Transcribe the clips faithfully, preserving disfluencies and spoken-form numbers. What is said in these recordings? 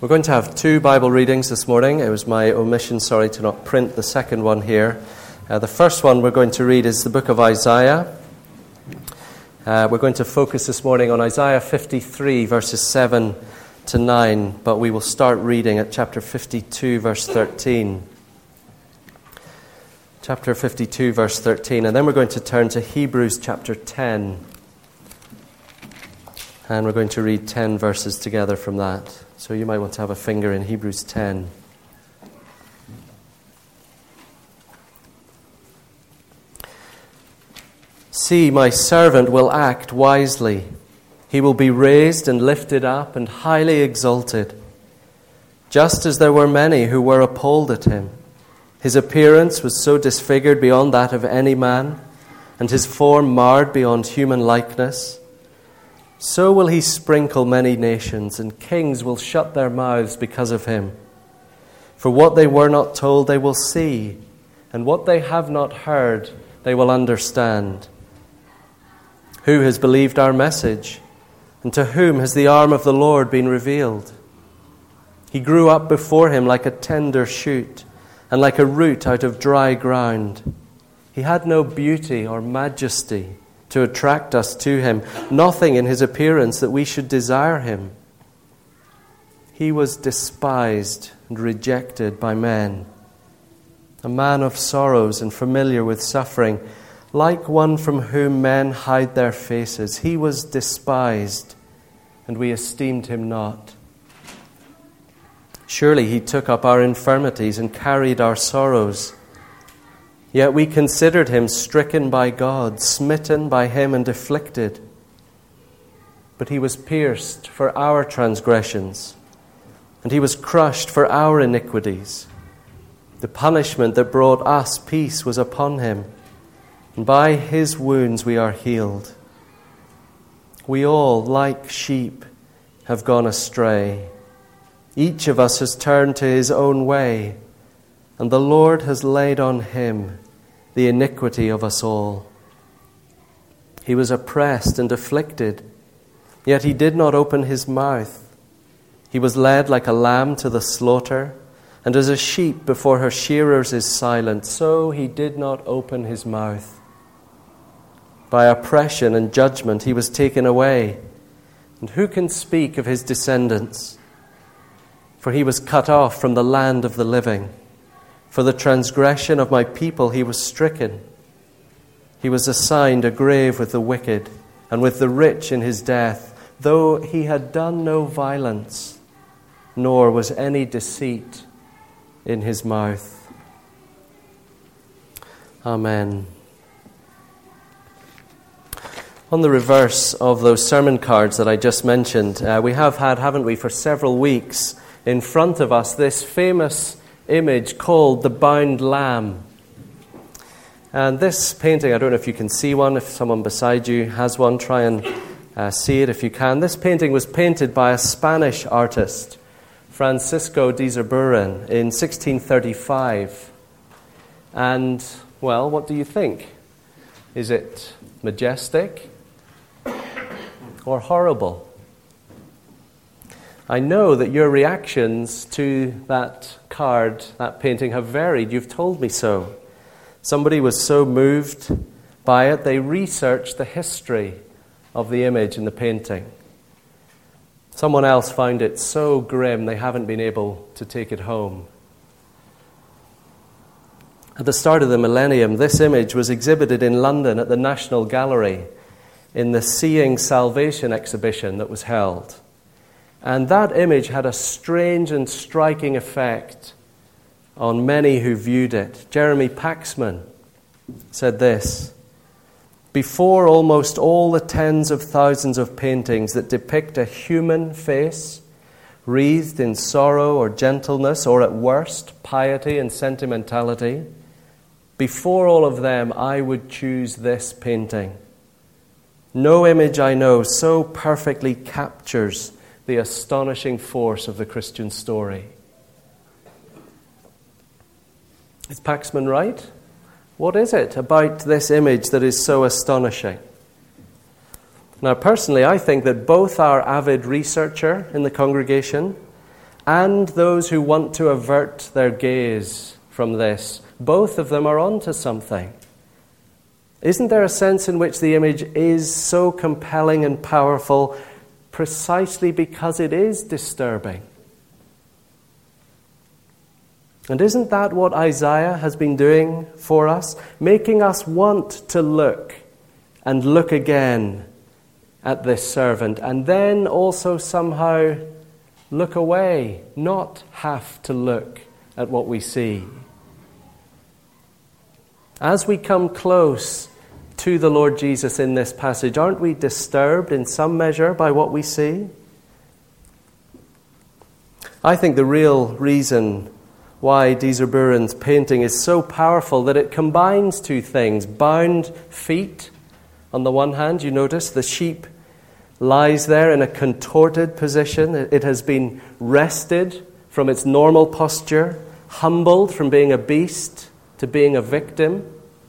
We're going to have two Bible readings this morning. It was my omission, sorry, to not print the second one here. Uh, the first one we're going to read is the book of Isaiah. Uh, we're going to focus this morning on Isaiah fifty-three, verses seven to nine, but we will start reading at chapter fifty-two, verse thirteen. Chapter fifty-two, verse thirteen, and then we're going to turn to Hebrews chapter ten. And we're going to read ten verses together from that. So you might want to have a finger in Hebrews ten. See, my servant will act wisely. He will be raised and lifted up and highly exalted. Just as there were many who were appalled at him. His appearance was so disfigured beyond that of any man, and his form marred beyond human likeness. So will he sprinkle many nations, and kings will shut their mouths because of him. For what they were not told they will see, and what they have not heard they will understand. Who has believed our message, and to whom has the arm of the Lord been revealed? He grew up before him like a tender shoot, and like a root out of dry ground. He had no beauty or majesty to attract us to him, nothing in his appearance that we should desire him. He was despised and rejected by men, a man of sorrows and familiar with suffering, like one from whom men hide their faces. He was despised, and we esteemed him not. Surely he took up our infirmities and carried our sorrows. Yet we considered him stricken by God, smitten by him and afflicted. But he was pierced for our transgressions, and he was crushed for our iniquities. The punishment that brought us peace was upon him, and by his wounds we are healed. We all, like sheep, have gone astray. Each of us has turned to his own way, and the Lord has laid on him the iniquity of us all. He was oppressed and afflicted, yet he did not open his mouth. He was led like a lamb to the slaughter, and as a sheep before her shearers is silent, so he did not open his mouth. By oppression and judgment he was taken away, and who can speak of his descendants? For he was cut off from the land of the living. For the transgression of my people he was stricken. He was assigned a grave with the wicked, and with the rich in his death, though he had done no violence, nor was any deceit in his mouth. Amen. On the reverse of those sermon cards that I just mentioned, uh, we have had, haven't we, for several weeks in front of us, this famous image called the Bound Lamb. And this painting, I don't know if you can see one, if someone beside you has one, try and uh, see it if you can. This painting was painted by a Spanish artist, Francisco de Zurbarán, in sixteen thirty-five. And, well, what do you think? Is it majestic or horrible? I know that your reactions to that card, that painting, have varied. You've told me so. Somebody was so moved by it, they researched the history of the image in the painting. Someone else found it so grim they haven't been able to take it home. At the start of the millennium, this image was exhibited in London at the National Gallery in the Seeing Salvation exhibition that was held. And that image had a strange and striking effect on many who viewed it. Jeremy Paxman said this: before almost all the tens of thousands of paintings that depict a human face wreathed in sorrow or gentleness, or at worst, piety and sentimentality, before all of them, I would choose this painting. No image I know so perfectly captures the astonishing force of the Christian story. Is Paxman right? What is it about this image that is so astonishing? Now, personally, I think that both our avid researcher in the congregation and those who want to avert their gaze from this, both of them are onto something. Isn't there a sense in which the image is so compelling and powerful precisely because it is disturbing? And isn't that what Isaiah has been doing for us? Making us want to look and look again at this servant, and then also somehow look away, not have to look at what we see. As we come close to the Lord Jesus in this passage, aren't we disturbed in some measure by what we see? I think the real reason why Diezer-Buren's painting is so powerful that it combines two things. Bound feet, on the one hand, you notice the sheep lies there in a contorted position. It has been wrested from its normal posture, humbled from being a beast to being a victim.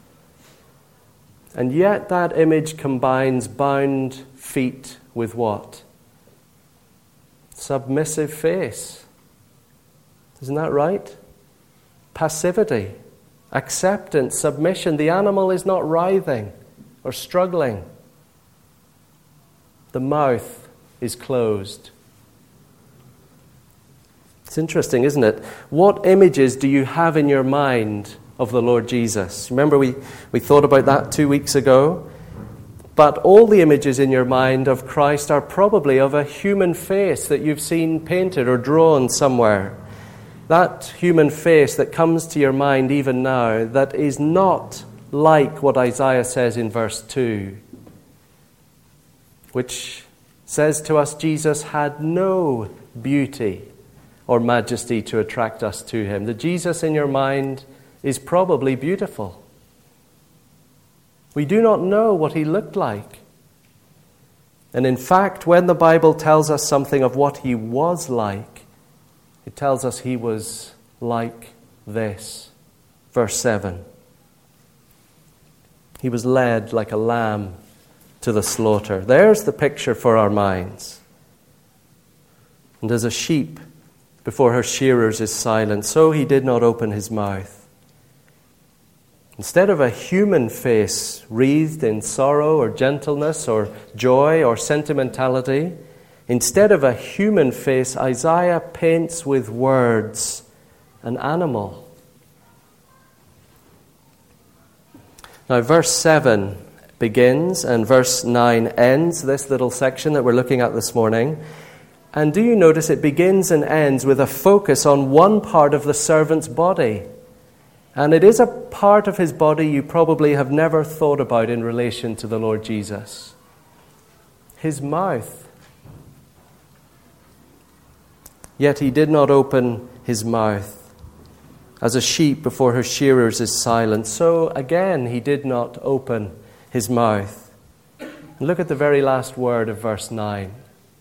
And yet that image combines bound feet with what? Submissive face. Isn't that right? Passivity, acceptance, submission. The animal is not writhing or struggling. The mouth is closed. It's interesting, isn't it? What images do you have in your mind of the Lord Jesus? Remember we, we thought about that two weeks ago? But all the images in your mind of Christ are probably of a human face that you've seen painted or drawn somewhere. That human face that comes to your mind even now, that is not like what Isaiah says in verse two, which says to us Jesus had no beauty or majesty to attract us to him. The Jesus in your mind is probably beautiful. We do not know what he looked like. And in fact, when the Bible tells us something of what he was like, it tells us he was like this. Verse seven. He was led like a lamb to the slaughter. There's the picture for our minds. And as a sheep before her shearers is silent, so he did not open his mouth. Instead of a human face wreathed in sorrow or gentleness or joy or sentimentality, instead of a human face, Isaiah paints with words an animal. Now, verse seven begins and verse nine ends this little section that we're looking at this morning. And do you notice it begins and ends with a focus on one part of the servant's body? And it is a part of his body you probably have never thought about in relation to the Lord Jesus. His mouth. Yet he did not open his mouth. As a sheep before her shearers is silent, so again he did not open his mouth. And look at the very last word of verse nine.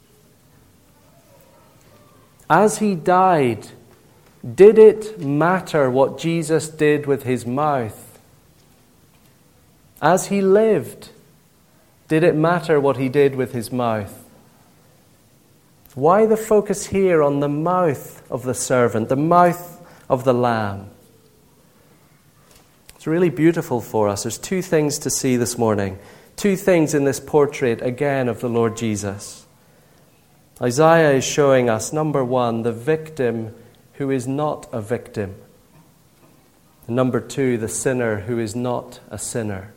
As he died, did it matter what Jesus did with his mouth? As he lived, did it matter what he did with his mouth? Why the focus here on the mouth of the servant, the mouth of the lamb? It's really beautiful for us. There's two things to see this morning. Two things in this portrait, again, of the Lord Jesus. Isaiah is showing us, number one, the victim who is not a victim. And number two, the sinner who is not a sinner.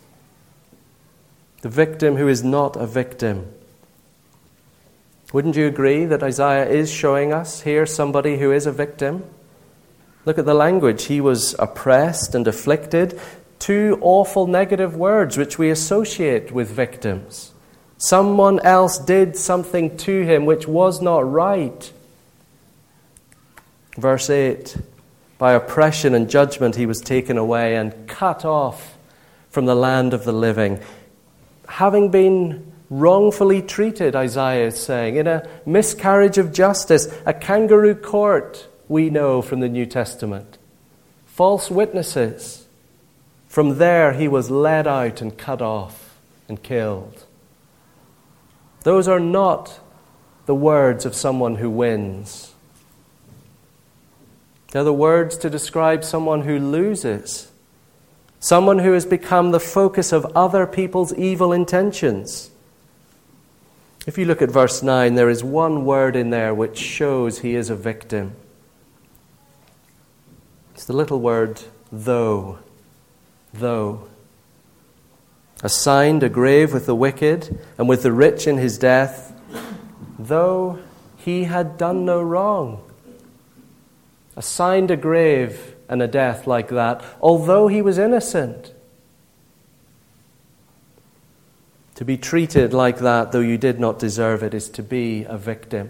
The victim who is not a victim. Wouldn't you agree that Isaiah is showing us here somebody who is a victim? Look at the language. He was oppressed and afflicted. Two awful negative words which we associate with victims. Someone else did something to him which was not right. Verse eight, by oppression and judgment he was taken away and cut off from the land of the living. Having been wrongfully treated, Isaiah is saying, in a miscarriage of justice, a kangaroo court, we know from the New Testament. False witnesses. From there he was led out and cut off and killed. Those are not the words of someone who wins. They're the words to describe someone who loses, someone who has become the focus of other people's evil intentions. If you look at verse nine, there is one word in there which shows he is a victim. It's the little word, though. Though. Assigned a grave with the wicked and with the rich in his death, though he had done no wrong. Assigned a grave and a death like that, although he was innocent. To be treated like that, though you did not deserve it, is to be a victim.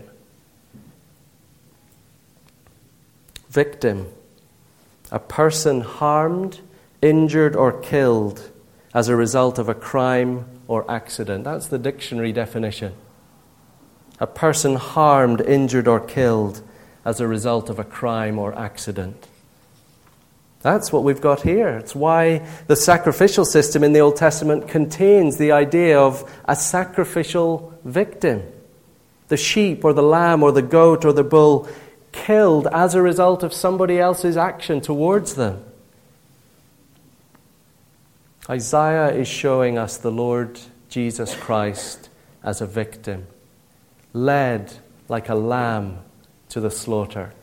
Victim. A person harmed, injured, or killed as a result of a crime or accident. That's the dictionary definition. A person harmed, injured, or killed as a result of a crime or accident. That's what we've got here. It's why the sacrificial system in the Old Testament contains the idea of a sacrificial victim. The sheep or the lamb or the goat or the bull killed as a result of somebody else's action towards them. Isaiah is showing us the Lord Jesus Christ as a victim, led like a lamb to the slaughter.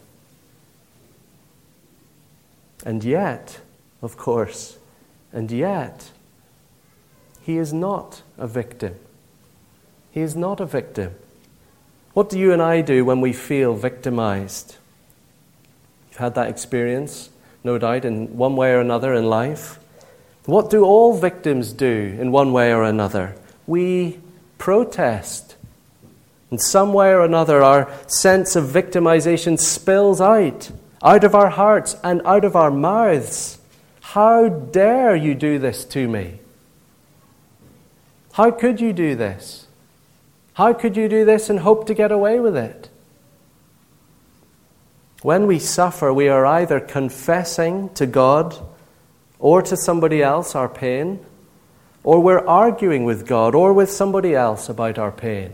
And yet, of course, and yet, he is not a victim. He is not a victim. What do you and I do when we feel victimized? You've had that experience, no doubt, in one way or another in life. What do all victims do in one way or another? We protest. In some way or another, our sense of victimization spills out, out of our hearts and out of our mouths. How dare you do this to me? How could you do this? How could you do this and hope to get away with it? When we suffer, we are either confessing to God or to somebody else our pain, or we're arguing with God or with somebody else about our pain.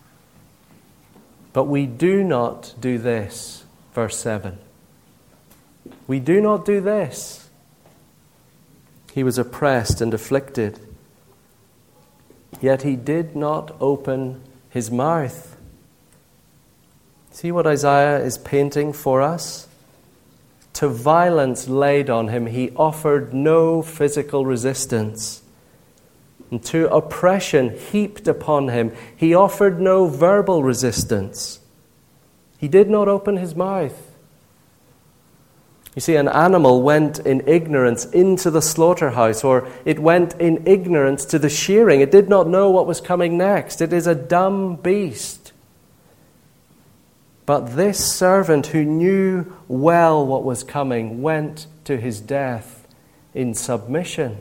But we do not do this, verse seven. We do not do this. He was oppressed and afflicted, yet he did not open his mouth. See what Isaiah is painting for us? To violence laid on him, he offered no physical resistance. And to oppression heaped upon him, he offered no verbal resistance. He did not open his mouth. You see, an animal went in ignorance into the slaughterhouse, or it went in ignorance to the shearing. It did not know what was coming next. It is a dumb beast. But this servant who knew well what was coming went to his death in submission.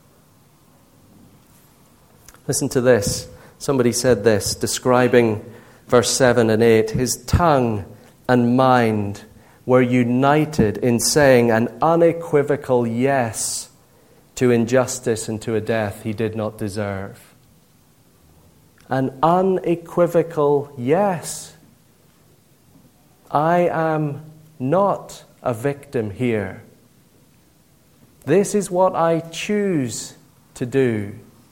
Listen to this. Somebody said this, describing verse seven and eight. His tongue and mind were united in saying an unequivocal yes to injustice and to a death he did not deserve. An unequivocal yes. I am not a victim here. This is what I choose to do.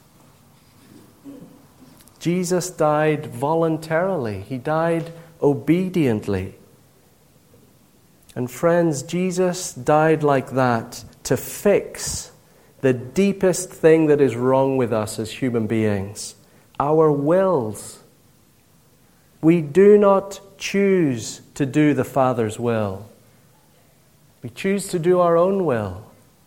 Jesus died voluntarily. He died obediently. And friends, Jesus died like that to fix the deepest thing that is wrong with us as human beings, our wills. We do not choose to do the Father's will. We choose to do our own will.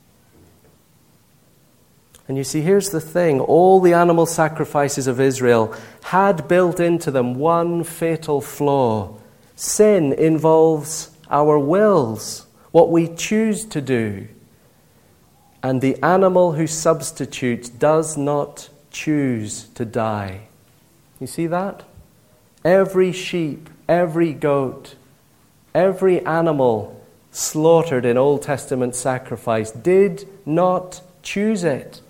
And you see, here's the thing. All the animal sacrifices of Israel had built into them one fatal flaw. Sin involves our wills, what we choose to do. And the animal who substitutes does not choose to die. You see that? Every sheep, every goat, every animal slaughtered in Old Testament sacrifice did not choose it.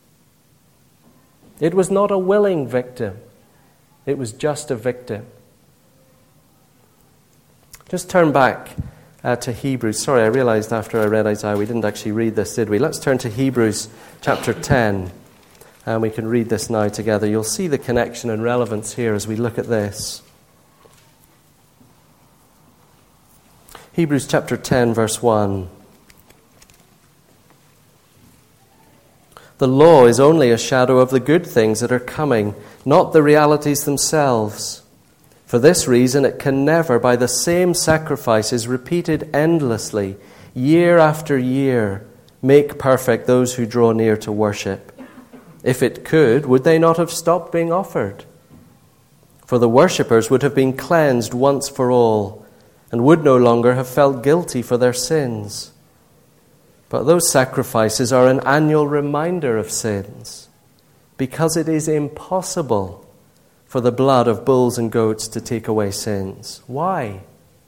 It was not a willing victim. It was just a victim. Just turn back uh, to Hebrews. Sorry, I realized after I read Isaiah we didn't actually read this, did we? Let's turn to Hebrews chapter ten, and we can read this now together. You'll see the connection and relevance here as we look at this. Hebrews chapter ten, verse one. The law is only a shadow of the good things that are coming, not the realities themselves. For this reason, it can never, by the same sacrifices repeated endlessly, year after year, make perfect those who draw near to worship. If it could, would they not have stopped being offered? For the worshippers would have been cleansed once for all, and would no longer have felt guilty for their sins. But those sacrifices are an annual reminder of sins, because it is impossible for the blood of bulls and goats to take away sins. Why?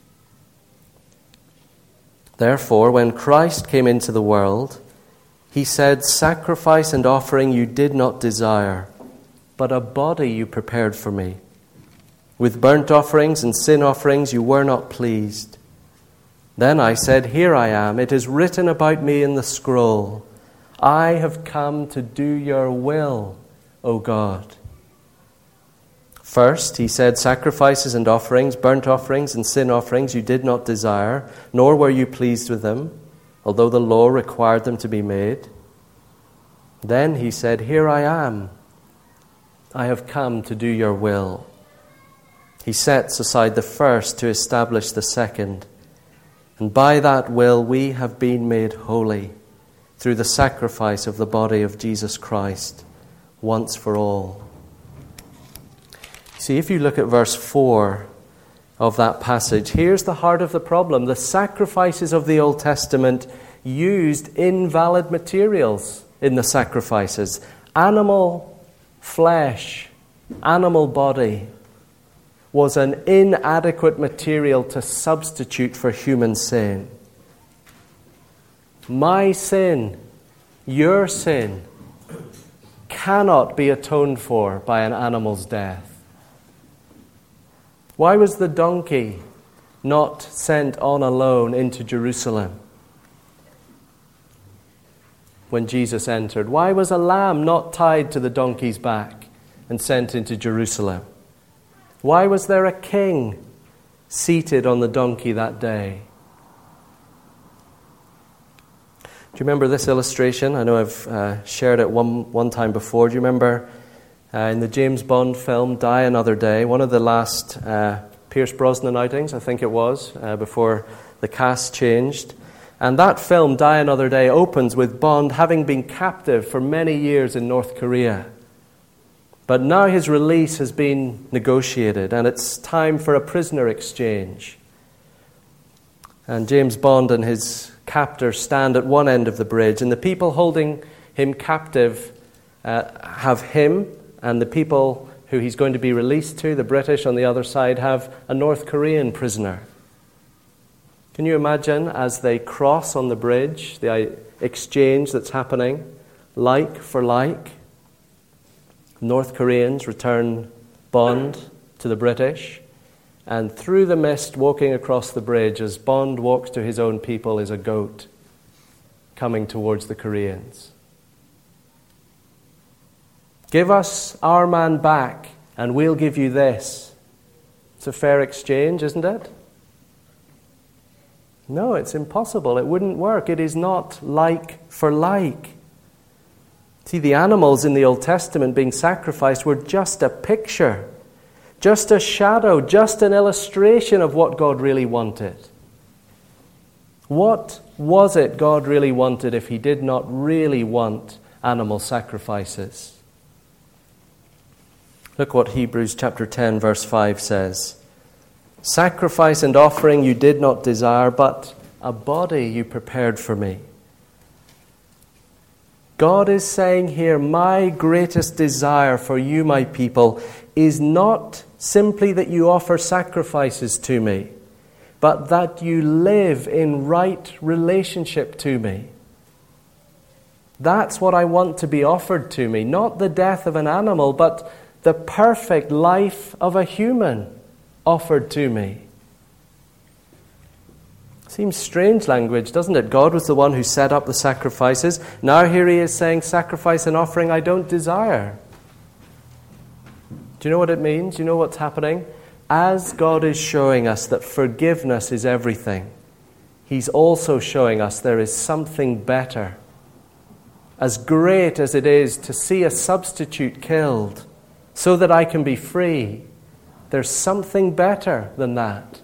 Therefore, when Christ came into the world, he said, "Sacrifice and offering you did not desire, but a body you prepared for me. With burnt offerings and sin offerings you were not pleased. Then I said, Here I am. It is written about me in the scroll. I have come to do your will, O God." First, he said, "Sacrifices and offerings, burnt offerings and sin offerings you did not desire, nor were you pleased with them, although the law required them to be made." Then he said, "Here I am. I have come to do your will." He sets aside the first to establish the second. And by that will we have been made holy through the sacrifice of the body of Jesus Christ once for all. See, if you look at verse four of that passage, here's the heart of the problem. The sacrifices of the Old Testament used invalid materials in the sacrifices. Animal flesh, animal body was an inadequate material to substitute for human sin. My sin, your sin, cannot be atoned for by an animal's death. Why was the donkey not sent on alone into Jerusalem when Jesus entered? Why was a lamb not tied to the donkey's back and sent into Jerusalem? Why was there a king seated on the donkey that day? Do you remember this illustration? I know I've uh, shared it one, one time before. Do you remember uh, in the James Bond film, Die Another Day, one of the last uh, Pierce Brosnan outings, I think it was, uh, before the cast changed. And that film, Die Another Day, opens with Bond having been captive for many years in North Korea. But now his release has been negotiated, and it's time for a prisoner exchange. And James Bond and his captor stand at one end of the bridge, and the people holding him captive uh, have him, and the people who he's going to be released to, the British on the other side, have a North Korean prisoner. Can you imagine as they cross on the bridge, the exchange that's happening, like for like? North Koreans return Bond to the British, and through the mist walking across the bridge as Bond walks to his own people is a goat coming towards the Koreans. Give us our man back and we'll give you this. It's a fair exchange, isn't it? No, it's impossible. It wouldn't work. It is not like for like. See, the animals in the Old Testament being sacrificed were just a picture, just a shadow, just an illustration of what God really wanted. What was it God really wanted if he did not really want animal sacrifices? Look what Hebrews chapter ten verse five says. "Sacrifice and offering you did not desire, but a body you prepared for me." God is saying here, my greatest desire for you, my people, is not simply that you offer sacrifices to me, but that you live in right relationship to me. That's what I want to be offered to me, not the death of an animal, but the perfect life of a human offered to me. Seems strange language, doesn't it? God was the one who set up the sacrifices. Now here he is saying, sacrifice and offering I don't desire. Do you know what it means? Do you know what's happening? As God is showing us that forgiveness is everything, he's also showing us there is something better. As great as it is to see a substitute killed so that I can be free, there's something better than that.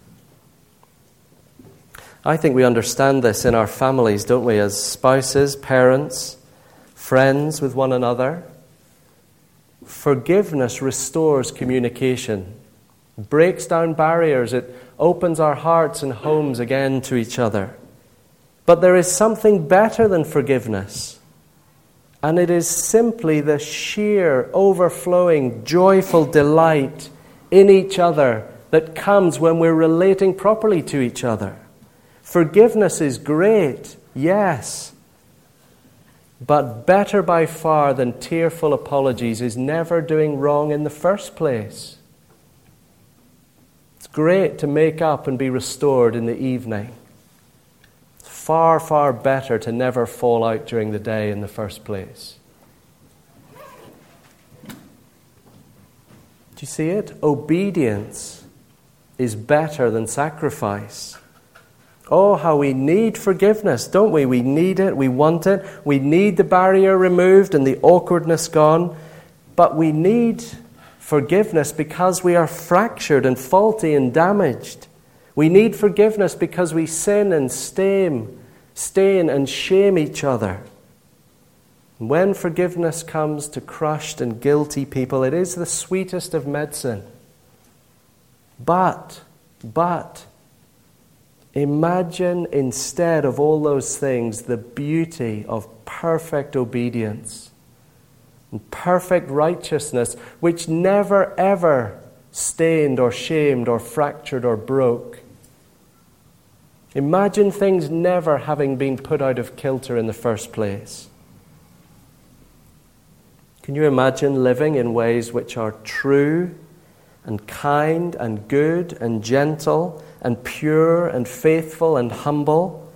I think we understand this in our families, don't we? As spouses, parents, friends with one another. Forgiveness restores communication, breaks down barriers, it opens our hearts and homes again to each other. But there is something better than forgiveness, and it is simply the sheer, overflowing, joyful delight in each other that comes when we're relating properly to each other. Forgiveness is great, yes, but better by far than tearful apologies is never doing wrong in the first place. It's great to make up and be restored in the evening. It's far, far better to never fall out during the day in the first place. Do you see it? Obedience is better than sacrifice. Oh, how we need forgiveness, don't we? We need it, we want it. We need the barrier removed and the awkwardness gone. But we need forgiveness because we are fractured and faulty and damaged. We need forgiveness because we sin and stain, stain and shame each other. When forgiveness comes to crushed and guilty people, it is the sweetest of medicine. But, but, imagine instead of all those things the beauty of perfect obedience and perfect righteousness, which never ever stained or shamed or fractured or broke. Imagine things never having been put out of kilter in the first place. Can you imagine living in ways which are true and kind and good and gentle and pure and faithful and humble?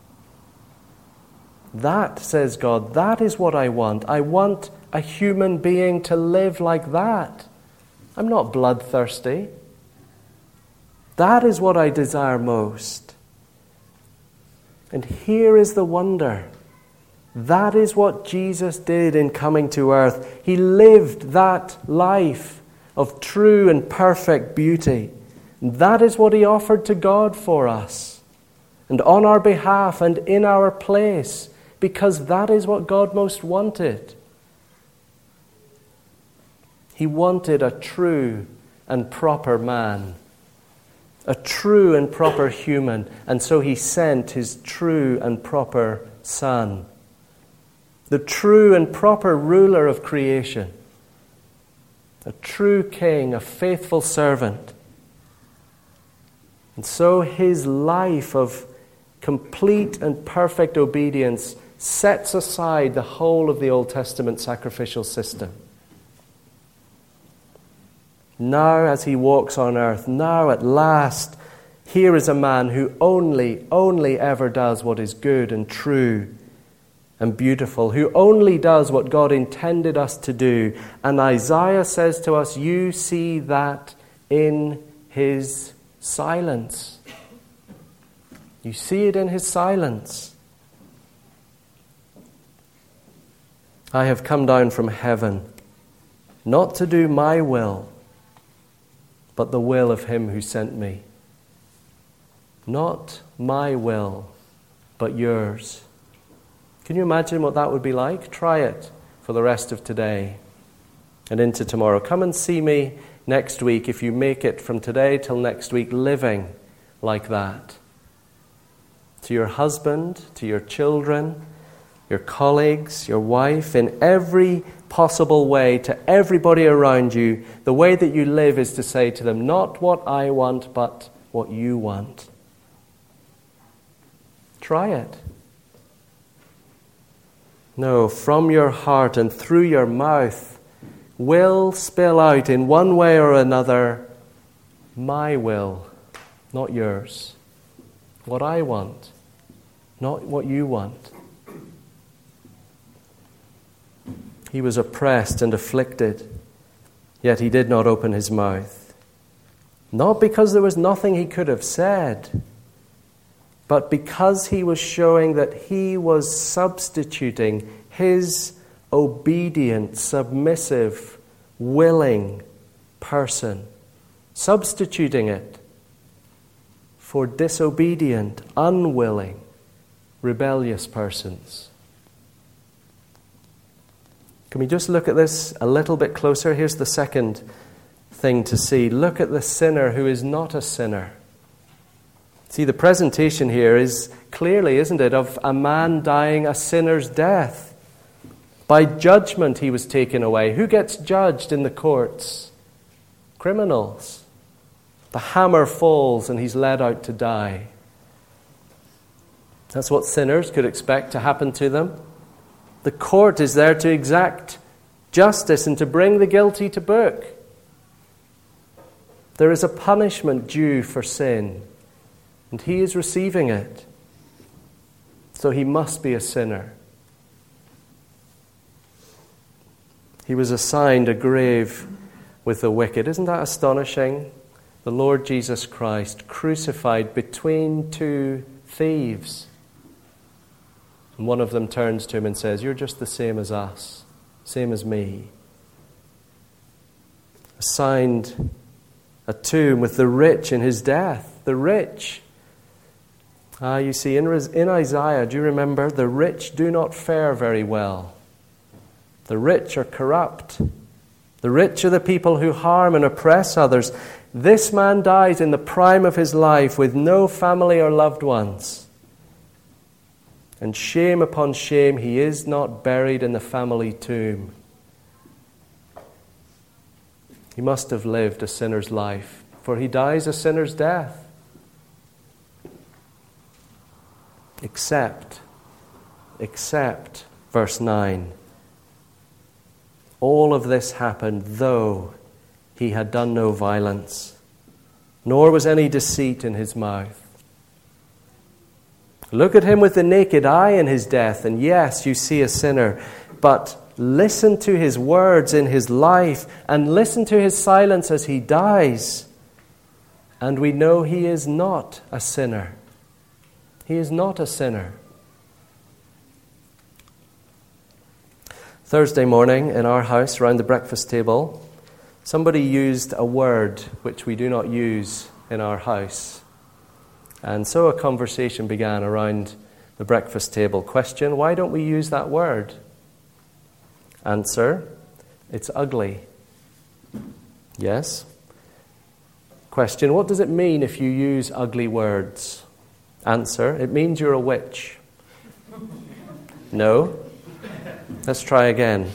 That, says God, that is what I want. I want a human being to live like that. I'm not bloodthirsty. That is what I desire most. And here is the wonder. That is what Jesus did in coming to earth. He lived that life of true and perfect beauty. And that is what he offered to God for us, and on our behalf and in our place, because that is what God most wanted. He wanted a true and proper man, a true and proper human, and so he sent his true and proper Son, the true and proper ruler of creation, a true king, a faithful servant. And so his life of complete and perfect obedience sets aside the whole of the Old Testament sacrificial system. Now, as he walks on earth, now at last, here is a man who only, only ever does what is good and true and beautiful, who only does what God intended us to do. And Isaiah says to us, you see that in his silence. You see it in his silence. I have come down from heaven, not to do my will, but the will of him who sent me. Not my will, but yours. Can you imagine what that would be like? Try it for the rest of today and into tomorrow. Come and see me next week if you make it from today till next week living like that. To your husband, to your children, your colleagues, your wife, in every possible way, to everybody around you, the way that you live is to say to them, not what I want, but what you want. Try it. No, from your heart and through your mouth will spill out in one way or another, my will, not yours. what I want, not what you want. He was oppressed and afflicted, yet he did not open his mouth. Not because there was nothing he could have said, but because he was showing that he was substituting his obedient, submissive, willing person, substituting it for disobedient, unwilling, rebellious persons. Can we just look at this a little bit closer? Here's the second thing to see. Look at the sinner who is not a sinner. See, the presentation here is clearly, isn't it, of a man dying a sinner's death. By judgment he was taken away. Who gets judged in the courts? Criminals. The hammer falls and he's led out to die. That's what sinners could expect to happen to them. The court is there to exact justice and to bring the guilty to book. There is a punishment due for sin, and he is receiving it. So he must be a sinner. He was assigned a grave with the wicked. Isn't that astonishing? The Lord Jesus Christ crucified between two thieves. And one of them turns to him and says, "You're just the same as us, same as me." Assigned a tomb with the rich in his death. The rich. Ah, you see, in, in Isaiah, do you remember? The rich do not fare very well. The rich are corrupt. The rich are the people who harm and oppress others. This man dies in the prime of his life with no family or loved ones. And shame upon shame, he is not buried in the family tomb. He must have lived a sinner's life, for he dies a sinner's death. Except, except, verse nine, all of this happened though he had done no violence, nor was any deceit in his mouth. Look at him with the naked eye in his death, and yes, you see a sinner, but listen to his words in his life, and listen to his silence as he dies, and we know he is not a sinner. He is not a sinner. Thursday morning in our house, around the breakfast table, somebody used a word which we do not use in our house. And so a conversation began around the breakfast table. Question, why don't we use that word? Answer, it's ugly. Yes. Question, what does it mean if you use ugly words? Answer, it means you're a witch. No. Let's try again.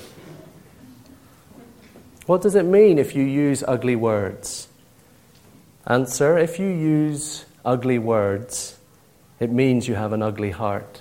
What does it mean if you use ugly words? Answer, if you use ugly words, it means you have an ugly heart.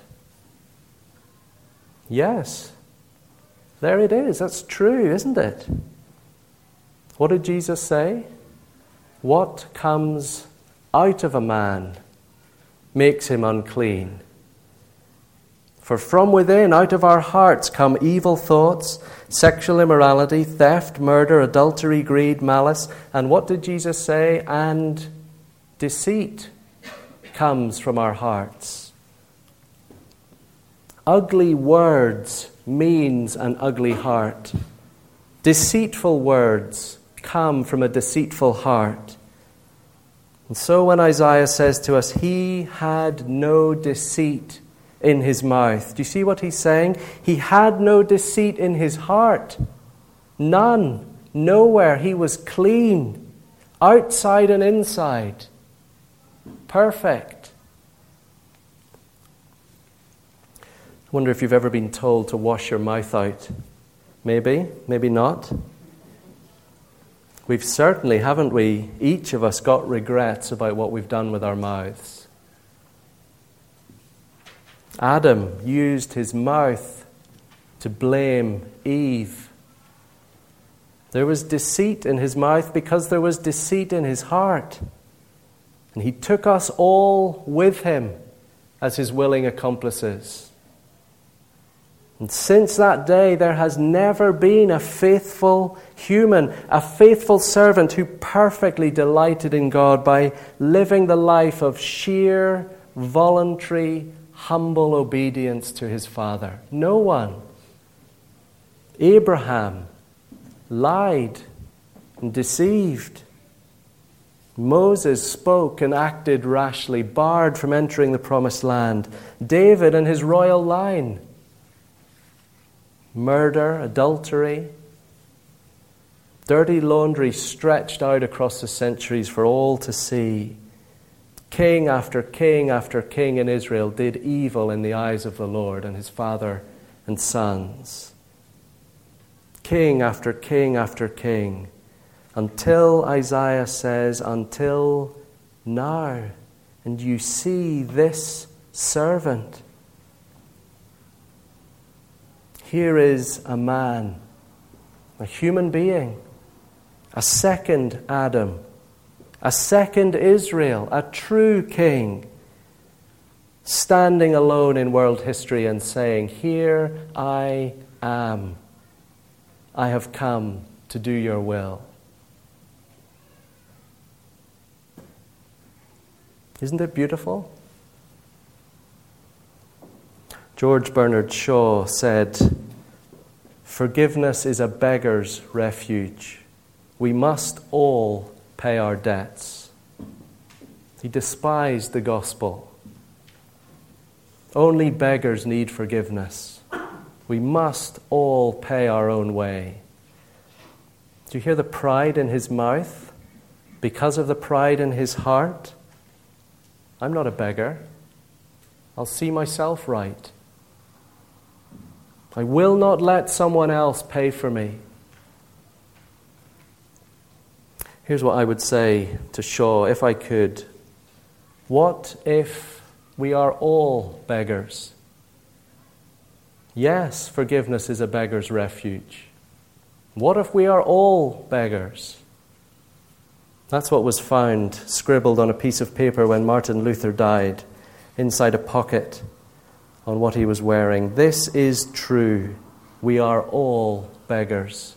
Yes. There it is. That's true, isn't it? What did Jesus say? What comes out of a man makes him unclean. For from within, out of our hearts, come evil thoughts, sexual immorality, theft, murder, adultery, greed, malice. And what did Jesus say? And deceit comes from our hearts. Ugly words means an ugly heart. Deceitful words come from a deceitful heart. And so when Isaiah says to us, he had no deceit in his mouth. Do you see what he's saying? He had no deceit in his heart. None. Nowhere. He was clean. Outside and inside. Perfect. I wonder if you've ever been told to wash your mouth out. Maybe, maybe not. We've certainly, haven't we, each of us got regrets about what we've done with our mouths. Adam used his mouth to blame Eve. There was deceit in his mouth because there was deceit in his heart. And he took us all with him as his willing accomplices. And since that day, there has never been a faithful human, a faithful servant who perfectly delighted in God by living the life of sheer, voluntary, humble obedience to his Father. No one. Abraham lied and deceived. Moses spoke and acted rashly, barred from entering the promised land. David and his royal line. Murder, adultery, dirty laundry stretched out across the centuries for all to see. King after king after king in Israel did evil in the eyes of the Lord and his father and sons. King after king after king, until Isaiah says, until now. And you see this servant. Here is a man, a human being, a second Adam, a second Israel, a true king, standing alone in world history and saying, here I am. I have come to do your will. Isn't it beautiful? George Bernard Shaw said, forgiveness is a beggar's refuge. We must all pay our debts. He despised the gospel. Only beggars need forgiveness. We must all pay our own way. Do you hear the pride in his mouth? Because of the pride in his heart? I'm not a beggar. I'll see myself right. I will not let someone else pay for me. Here's what I would say to Shaw, if I could. What if we are all beggars? Yes, forgiveness is a beggar's refuge. What if we are all beggars? That's what was found scribbled on a piece of paper when Martin Luther died, inside a pocket on what he was wearing. This is true. We are all beggars.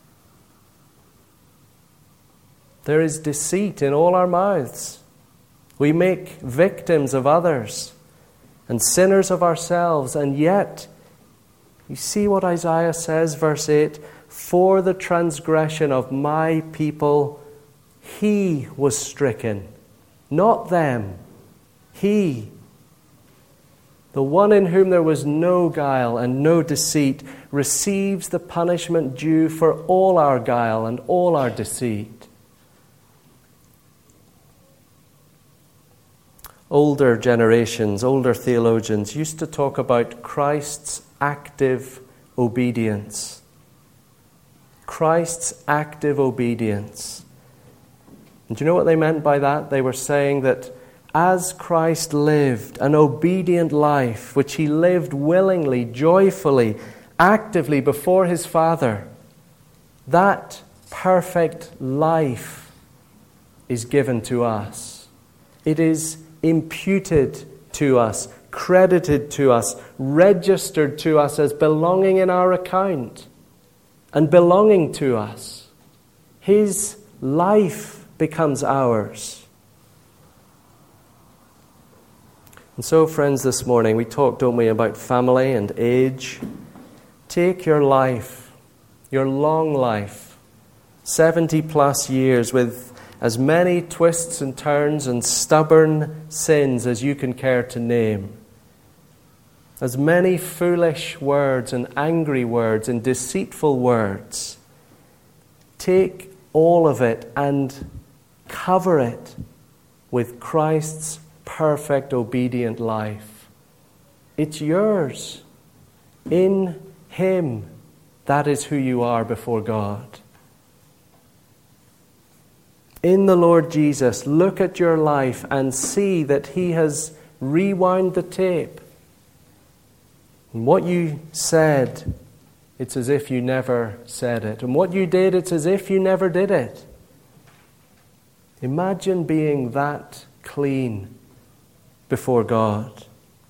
There is deceit in all our mouths. We make victims of others and sinners of ourselves, and yet, you see what Isaiah says, verse eight, for the transgression of my people, he was stricken, not them, he. The one in whom there was no guile and no deceit receives the punishment due for all our guile and all our deceit. Older generations, older theologians used to talk about Christ's active obedience. Christ's active obedience. And do you know what they meant by that? They were saying that as Christ lived an obedient life, which he lived willingly, joyfully, actively before his Father, that perfect life is given to us. It is imputed to us, credited to us, registered to us as belonging in our account and belonging to us. His life becomes ours. And so, friends, this morning we talk, don't we, about family and age. Take your life, your long life, seventy plus years with as many twists and turns and stubborn sins as you can care to name. As many foolish words and angry words and deceitful words. Take all of it and cover it with Christ's perfect obedient life. It's yours. In him, that is who you are before God. In the Lord Jesus, look at your life and see that he has rewound the tape. And what you said, it's as if you never said it. And what you did, it's as if you never did it. Imagine being that clean before God.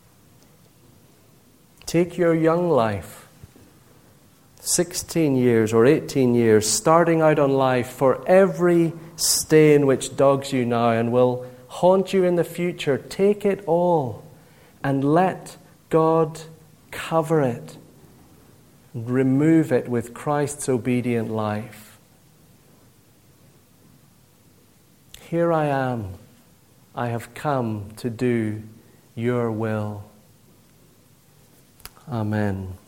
Take your young life, sixteen years or eighteen years, starting out on life, for every stain which dogs you now and will haunt you in the future. Take it all and let God cover it. Remove it with Christ's obedient life. Here I am. I have come to do your will. Amen.